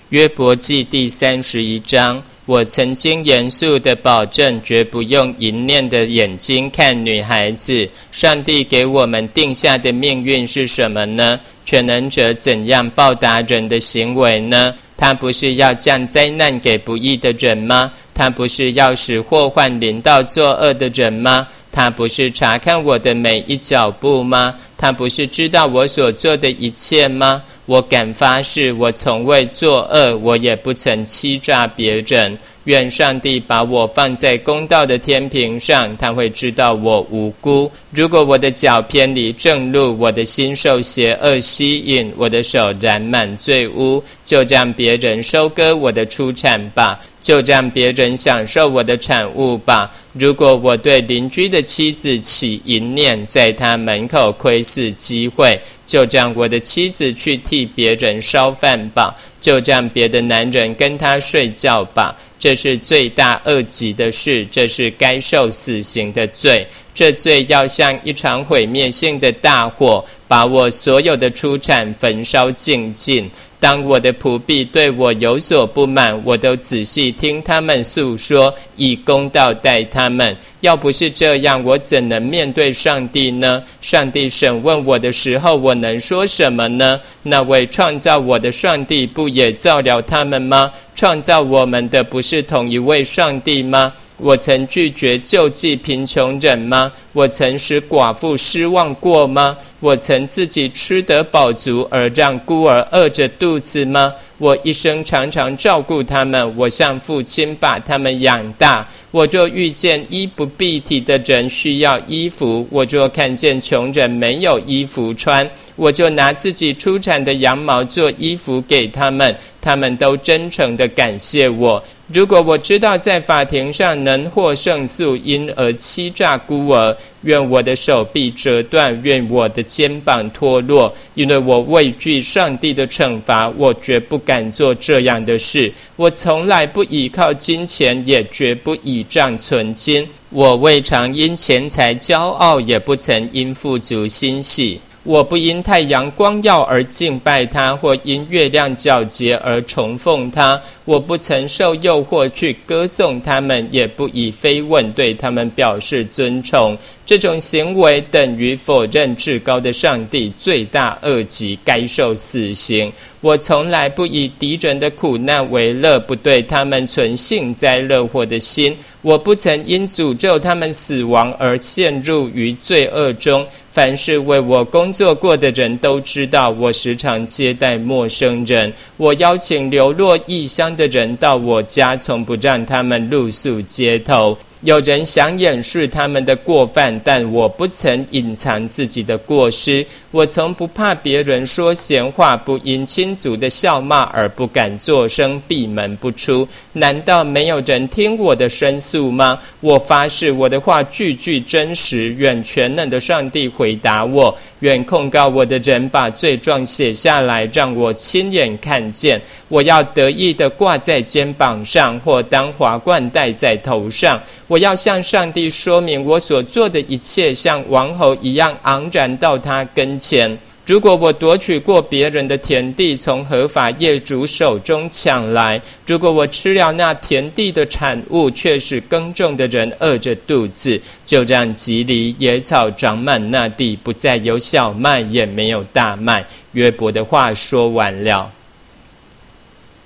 约伯记第31章，我曾经严肃地保证，绝不用淫念的眼睛看女孩子。上帝给我们定下的命运是什么呢？全能者怎样报答人的行为呢？他不是要降灾难给不义的人吗？他不是要使祸患临到作恶的人吗？他不是查看我的每一脚步吗？他不是知道我所做的一切吗？我敢发誓，我从未作恶，我也不曾欺诈别人。愿上帝把我放在公道的天平上，他会知道我无辜。如果我的脚偏离正路，我的心受邪恶吸引，我的手染满罪污，就让别人收割我的出产吧，就让别人享受我的产物吧。如果我对邻居的妻子起淫念，在他门口窥视机会，就让我的妻子去替别人烧饭吧，就让别的男人跟他睡觉吧。这是罪大恶极的事，这是该受死刑的罪。这罪要像一场毁灭性的大火，把我所有的出产焚烧净尽。当我的仆婢对我有所不满，我都仔细听他们诉说，以公道待他们。要不是这样，我怎能面对上帝呢？上帝审问我的时候，我能说什么呢？那位创造我的上帝不也造了他们吗？创造我们的不是同一位上帝吗？我曾拒绝救济贫穷人吗？我曾使寡妇失望过吗？我曾自己吃得饱足而让孤儿饿着肚子吗？我一生常常照顾他们，我像父亲把他们养大。我就遇见衣不蔽体的人需要衣服，我就看见穷人没有衣服穿，我就拿自己出产的羊毛做衣服给他们，他们都真诚地感谢我。如果我知道在法庭上能获胜诉，因而欺诈孤儿，愿我的手臂折断，愿我的肩膀脱落，因为我畏惧上帝的惩罚，我绝不敢做这样的事。我从来不倚靠金钱，也绝不倚仗存金。我未尝因钱财骄傲，也不曾因富足欣喜。我不因太阳光耀而敬拜他，或因月亮皎洁而崇奉他。我不曾受诱惑去歌颂他们，也不以非问对他们表示尊崇。这种行为等于否认至高的上帝，罪大恶极，该受死刑。我从来不以敌人的苦难为乐，不对他们存幸灾乐祸的心。我不曾因诅咒他们死亡而陷入于罪恶中。凡是为我工作过的人都知道，我时常接待陌生人。我邀请流落异乡的人到我家，从不让他们露宿街头。有人想掩饰他们的过犯，但我不曾隐藏自己的过失。我从不怕别人说闲话，不因亲族的笑骂而不敢作声，闭门不出。难道没有人听我的申诉吗？我发誓我的话句句真实，愿全能的上帝回答我，愿控告我的人把罪状写下来，让我亲眼看见。我要得意地挂在肩膀上，或当华冠戴在头上。我要向上帝说明我所做的一切，像王侯一样昂然到他跟前。如果我夺取过别人的田地，从合法业主手中抢来，如果我吃了那田地的产物，却使耕种的人饿着肚子，就让蒺藜野草长满那地，不再有小麦，也没有大麦。约伯的话说完了。